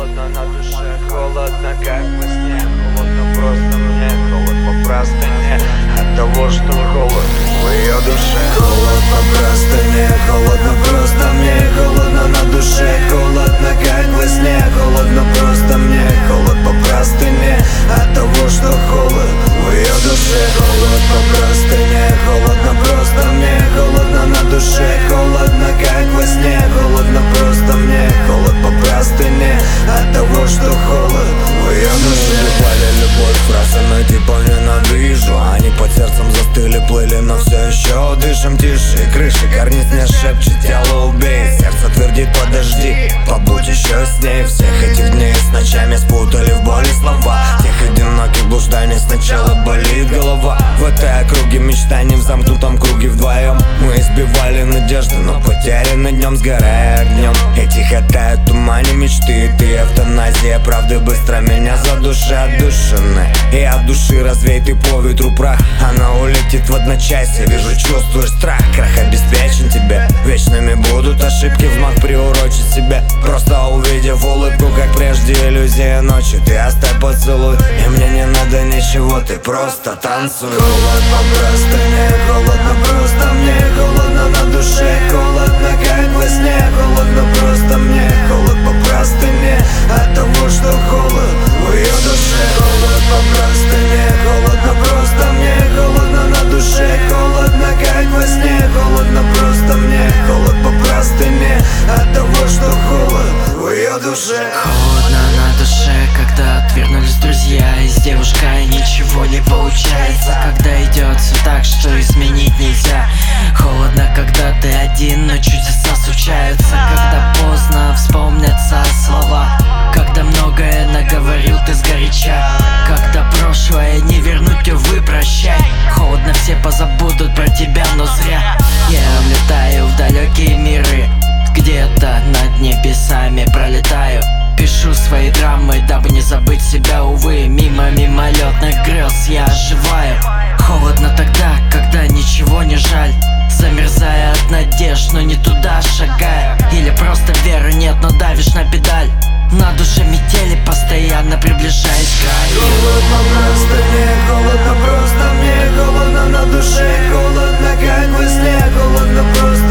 холодно на душе, холодно как во сне. Холодно просто мне, холод по простыне от того, что холод в ее душе. Холод по простыне, холодно просто мне. Холодно на душе, холодно как во сне. Холодно просто мне, холод по простыне от того, что холод в ее душе. Холод по простыне, холодно просто мне. Холодно на душе, холодно как во сне. Холодно просто мне, холод по простыне от того, что холод в ее душе. Упали любовь, фразы, но типа ненавижу. Они под сердцем застыли, плыли, но все еще дышим тише. Крыши, карниз не шепчет, тело убей. Сердце твердит, подожди, побудь еще с ней. Всех этих дней с ночами спутали в боли слова. Тех одиноких блужданий сначала болит голова. В этой округе мечтаний в замкнутом круге вдвоем. Мы избивали надежды, но потеряны днем, сгорая огнем. Эти хватают в тумане мечты. Ты эвтаназия правды быстро меня задуши отдушины. И от души развей ты по ветру прах. Она улетит в одночасье. Вижу, чувствуешь страх. Крах обеспечен тебе. Вечными будут ошибки, взмах приурочить себе. Просто увидев улыбку, как прежде иллюзия ночи. Ты оставь поцелуй, и мне не надо ничего, ты просто танцуй. Холод по простыне, холодно просто мне. Холодно на душе, холодно как во сне. Холодно просто мне, холод по простыне от того, что холод в ее душе. Холод по простыне, холодно просто мне. Холодно на душе, холодно как во сне. Холодно просто мне, холод по простыне от того, что холод в ее душе. Холодно на душе, когда отвернулись друзья. И с девушкой ничего не получается, когда идет все так, что изменить нельзя. Холодно, когда ты один, но чудеса случаются. Когда поздно вспомнятся слова. Когда многое наговорил ты сгоряча. Когда прошлое не вернуть, увы, прощай. Холодно, все позабудут про тебя, но зря. Я улетаю в далекие миры, где-то над небесами пролетаю. Пишу свои драмы, дабы не забыть себя, увы. Мимо мимолетных грез я оживаю. Холодно тогда, когда ничего не жаль. Замерзая от надежд, но не туда шагаю. Или просто веры нет, но давишь на педаль. На душе метели, постоянно приближаясь к краю. Холодно просто мне, холодно просто мне. Холодно на душе, холодно как во сне. Холодно просто